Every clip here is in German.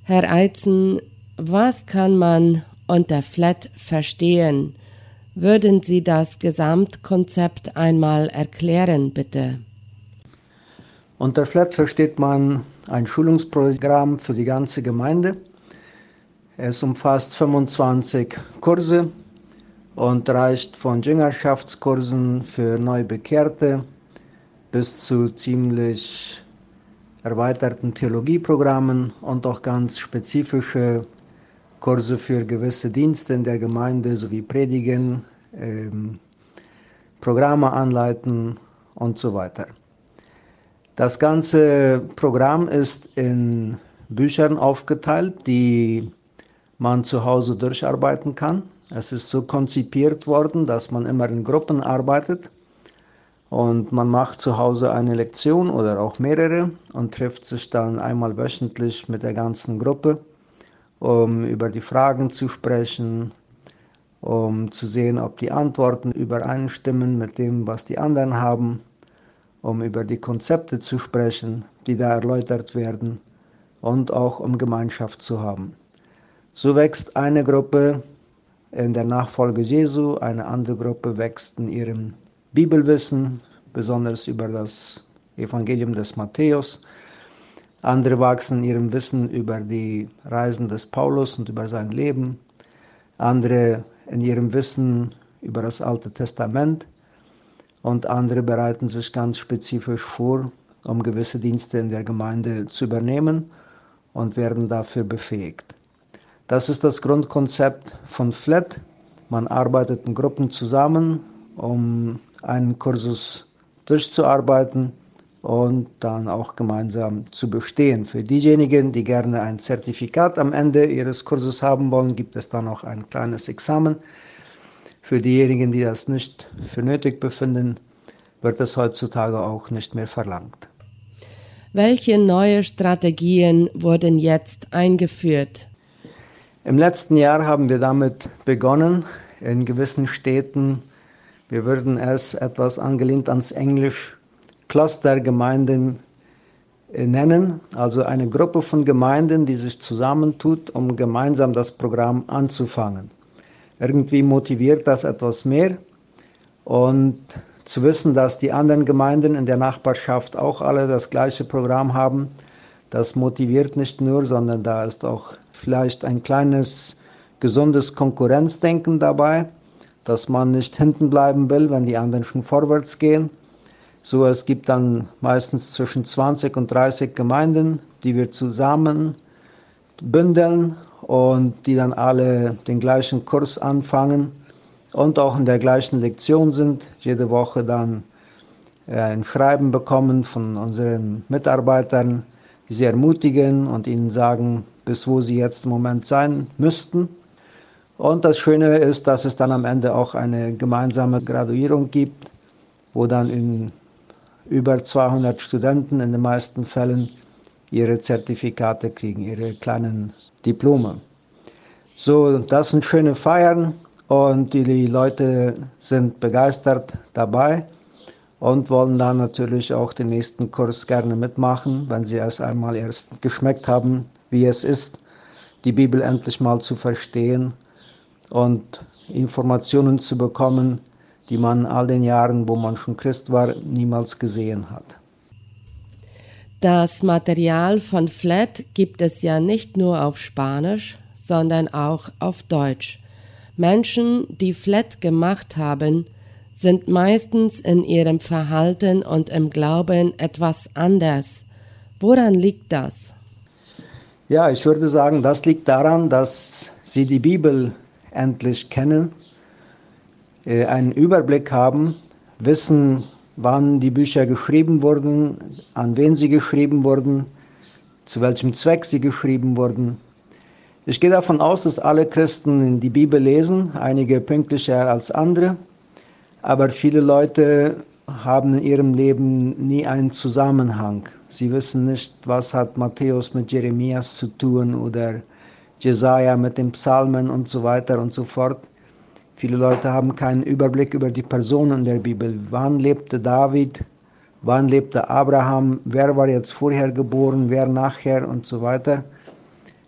Herr Eitzen, was kann man unter FLET verstehen? Würden Sie das Gesamtkonzept einmal erklären, bitte? Unter FLET versteht man ein Schulungsprogramm für die ganze Gemeinde. Es umfasst 25 Kurse und reicht von Jüngerschaftskursen für Neubekehrte bis zu ziemlich erweiterten Theologieprogrammen und auch ganz spezifische Kurse für gewisse Dienste in der Gemeinde sowie Predigen, Programme anleiten und so weiter. Das ganze Programm ist in Büchern aufgeteilt, die man zu Hause durcharbeiten kann. Es ist so konzipiert worden, dass man immer in Gruppen arbeitet und man macht zu Hause eine Lektion oder auch mehrere und trifft sich dann einmal wöchentlich mit der ganzen Gruppe, um über die Fragen zu sprechen, um zu sehen, ob die Antworten übereinstimmen mit dem, was die anderen haben, um über die Konzepte zu sprechen, die da erläutert werden und auch um Gemeinschaft zu haben. So wächst eine Gruppe in der Nachfolge Jesu, eine andere Gruppe wächst in ihrem Bibelwissen, besonders über das Evangelium des Matthäus. Andere wachsen in ihrem Wissen über die Reisen des Paulus und über sein Leben. Andere in ihrem Wissen über das Alte Testament. Und andere bereiten sich ganz spezifisch vor, um gewisse Dienste in der Gemeinde zu übernehmen und werden dafür befähigt. Das ist das Grundkonzept von FLET. Man arbeitet in Gruppen zusammen, um einen Kursus durchzuarbeiten und dann auch gemeinsam zu bestehen. Für diejenigen, die gerne ein Zertifikat am Ende ihres Kurses haben wollen, gibt es dann auch ein kleines Examen. Für diejenigen, die das nicht für nötig befinden, wird es heutzutage auch nicht mehr verlangt. Welche neue Strategien wurden jetzt eingeführt? Im letzten Jahr haben wir damit begonnen, in gewissen Städten, wir würden es etwas angelehnt ans Englisch, Clustergemeinden nennen, also eine Gruppe von Gemeinden, die sich zusammentut, um gemeinsam das Programm anzufangen. Irgendwie motiviert das etwas mehr und zu wissen, dass die anderen Gemeinden in der Nachbarschaft auch alle das gleiche Programm haben, das motiviert nicht nur, sondern da ist auch vielleicht ein kleines, gesundes Konkurrenzdenken dabei, dass man nicht hinten bleiben will, wenn die anderen schon vorwärts gehen. So, es gibt dann meistens zwischen 20 und 30 Gemeinden, die wir zusammen bündeln und die dann alle den gleichen Kurs anfangen und auch in der gleichen Lektion sind, jede Woche dann ein Schreiben bekommen von unseren Mitarbeitern, die sie ermutigen und ihnen sagen, bis wo sie jetzt im Moment sein müssten. Und das Schöne ist, dass es dann am Ende auch eine gemeinsame Graduierung gibt, wo dann in über 200 Studenten in den meisten Fällen ihre Zertifikate kriegen, ihre kleinen Diplome. So, das sind schöne Feiern und die Leute sind begeistert dabei und wollen dann natürlich auch den nächsten Kurs gerne mitmachen, wenn sie erst einmal geschmeckt haben, wie es ist, die Bibel endlich mal zu verstehen und Informationen zu bekommen, die man in all den Jahren, wo man schon Christ war, niemals gesehen hat. Das Material von FLET gibt es ja nicht nur auf Spanisch, sondern auch auf Deutsch. Menschen, die FLET gemacht haben, sind meistens in ihrem Verhalten und im Glauben etwas anders. Woran liegt das? Ja, ich würde sagen, das liegt daran, dass sie die Bibel endlich kennen, einen Überblick haben, wissen, wann die Bücher geschrieben wurden, an wen sie geschrieben wurden, zu welchem Zweck sie geschrieben wurden. Ich gehe davon aus, dass alle Christen die Bibel lesen, einige pünktlicher als andere, aber viele Leute haben in ihrem Leben nie einen Zusammenhang. Sie wissen nicht, was hat Matthäus mit Jeremias zu tun oder Jesaja mit den Psalmen und so weiter und so fort. Viele Leute haben keinen Überblick über die Personen der Bibel. Wann lebte David? Wann lebte Abraham? Wer war jetzt vorher geboren? Wer nachher? Und so weiter.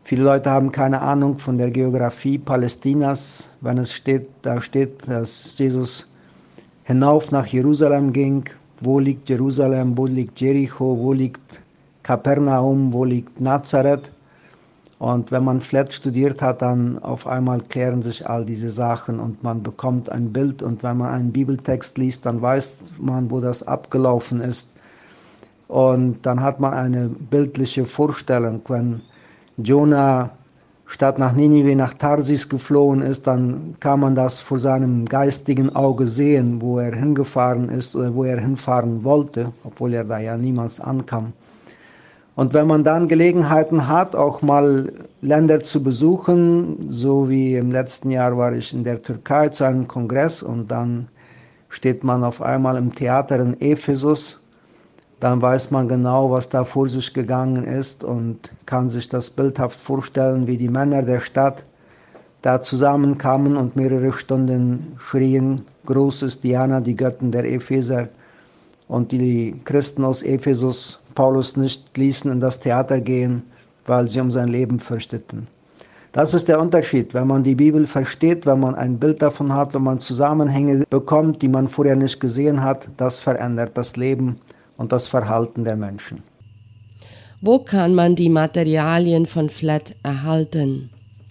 Viele Leute haben keine Ahnung von der Geografie Palästinas, wenn es steht, da steht, dass Jesus hinauf nach Jerusalem ging. Wo liegt Jerusalem, wo liegt Jericho, wo liegt Kapernaum, wo liegt Nazareth? Und wenn man FLET studiert hat, dann auf einmal klären sich all diese Sachen und man bekommt ein Bild. Und wenn man einen Bibeltext liest, dann weiß man, wo das abgelaufen ist. Und dann hat man eine bildliche Vorstellung. Wenn Jona statt nach Ninive nach Tarsis geflohen ist, dann kann man das vor seinem geistigen Auge sehen, wo er hingefahren ist oder wo er hinfahren wollte, obwohl er da ja niemals ankam. Und wenn man dann Gelegenheiten hat, auch mal Länder zu besuchen, so wie im letzten Jahr war ich in der Türkei zu einem Kongress und dann steht man auf einmal im Theater in Ephesus, dann weiß man genau, was da vor sich gegangen ist und kann sich das bildhaft vorstellen, wie die Männer der Stadt da zusammenkamen und mehrere Stunden schrien, groß ist Diana, die Göttin der Epheser. Und die Christen aus Ephesus Paulus nicht ließen in das Theater gehen, weil sie um sein Leben fürchteten. Das ist der Unterschied, wenn man die Bibel versteht, wenn man ein Bild davon hat, wenn man Zusammenhänge bekommt, die man vorher nicht gesehen hat, das verändert das Leben und das Verhalten der Menschen. Wo kann man die Materialien von FLET erhalten?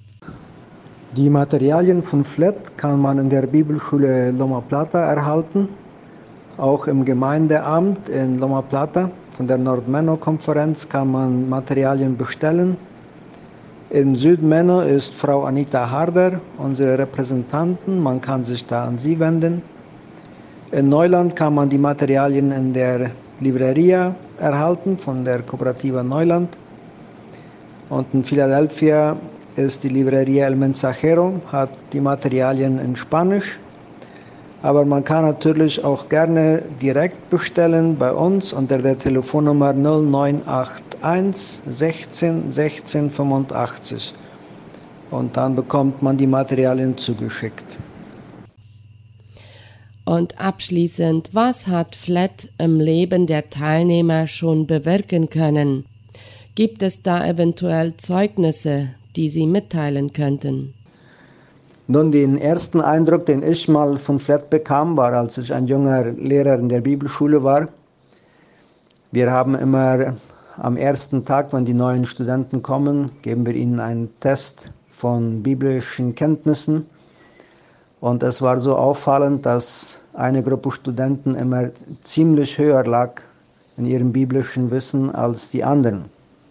Die Materialien von FLET kann man in der Bibelschule Loma Plata erhalten, auch im Gemeindeamt in Loma Plata. Von der Nord-Menno-Konferenz kann man Materialien bestellen. In Süd-Menno ist Frau Anita Harder, unsere Repräsentantin. Man kann sich da an sie wenden. In Neuland kann man die Materialien in der Libreria erhalten, von der Cooperativa Neuland. Und in Philadelphia ist die Libreria El Mensajero, hat die Materialien in Spanisch. Aber man kann natürlich auch gerne direkt bestellen bei uns unter der Telefonnummer 0981 16 16 85. Und dann bekommt man die Materialien zugeschickt. Und abschließend, was hat FLET im Leben der Teilnehmer schon bewirken können? Gibt es da eventuell Zeugnisse, die Sie mitteilen könnten? Nun, den ersten Eindruck, den ich mal von FLET bekam, war, als ich ein junger Lehrer in der Bibelschule war. Wir haben immer am ersten Tag, wenn die neuen Studenten kommen, geben wir ihnen einen Test von biblischen Kenntnissen. Und es war so auffallend, dass eine Gruppe Studenten immer ziemlich höher lag in ihrem biblischen Wissen als die anderen.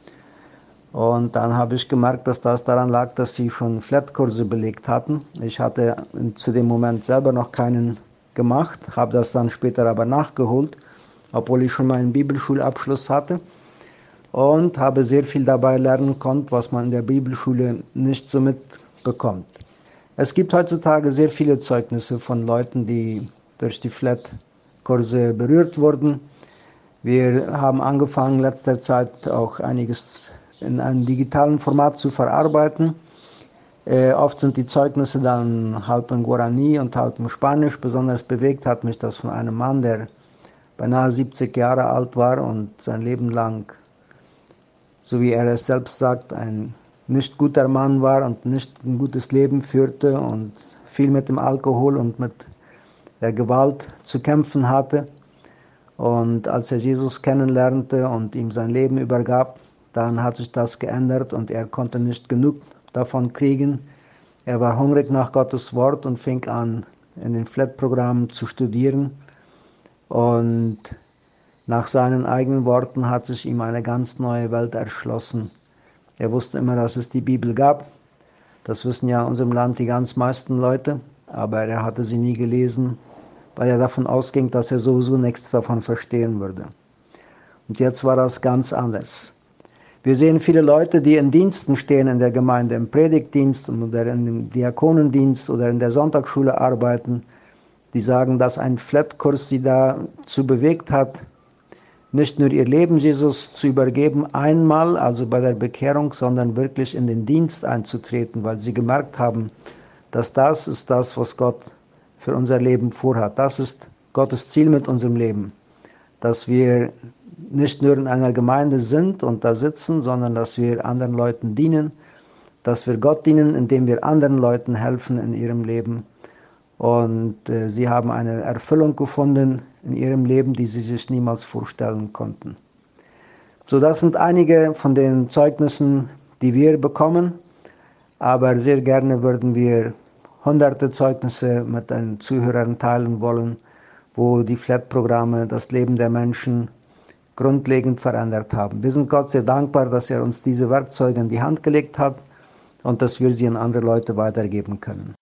Und dann habe ich gemerkt, dass das daran lag, dass sie schon FLET-Kurse belegt hatten. Ich hatte zu dem Moment selber noch keinen gemacht, habe das dann später aber nachgeholt, obwohl ich schon meinen Bibelschulabschluss hatte. Und habe sehr viel dabei lernen können, was man in der Bibelschule nicht so mitbekommt. Es gibt heutzutage sehr viele Zeugnisse von Leuten, die durch die FLET-Kurse berührt wurden. Wir haben angefangen, in letzter Zeit auch einiges in einem digitalen Format zu verarbeiten. Oft sind die Zeugnisse dann halb in Guarani und halb in Spanisch. Besonders bewegt hat mich das von einem Mann, der beinahe 70 Jahre alt war und sein Leben lang, so wie er es selbst sagt, ein nicht guter Mann war und nicht ein gutes Leben führte und viel mit dem Alkohol und mit der Gewalt zu kämpfen hatte. Und als er Jesus kennenlernte und ihm sein Leben übergab, dann hat sich das geändert und er konnte nicht genug davon kriegen. Er war hungrig nach Gottes Wort und fing an, in den FLET-Programmen zu studieren. Und nach seinen eigenen Worten hat sich ihm eine ganz neue Welt erschlossen. Er wusste immer, dass es die Bibel gab. Das wissen ja in unserem Land die ganz meisten Leute, aber er hatte sie nie gelesen, weil er davon ausging, dass er sowieso nichts davon verstehen würde. Und jetzt war das ganz anders. Wir sehen viele Leute, die in Diensten stehen in der Gemeinde, im Predigtdienst oder im Diakonendienst oder in der Sonntagsschule arbeiten, die sagen, dass ein FLET-Kurs sie dazu bewegt hat, nicht nur ihr Leben Jesus zu übergeben, einmal, also bei der Bekehrung, sondern wirklich in den Dienst einzutreten, weil sie gemerkt haben, dass das ist das, was Gott für unser Leben vorhat. Das ist Gottes Ziel mit unserem Leben, dass wir nicht nur in einer Gemeinde sind und da sitzen, sondern dass wir anderen Leuten dienen dass wir Gott dienen, indem wir anderen Leuten helfen in ihrem Leben. Und sie haben eine Erfüllung gefunden in ihrem Leben, die sie sich niemals vorstellen konnten. So, das sind einige von den Zeugnissen, die wir bekommen. Aber sehr gerne würden wir hunderte Zeugnisse mit den Zuhörern teilen wollen, wo die FLET-Programme das Leben der Menschen grundlegend verändert haben. Wir sind Gott sehr dankbar, dass er uns diese Werkzeuge in die Hand gelegt hat und dass wir sie an andere Leute weitergeben können.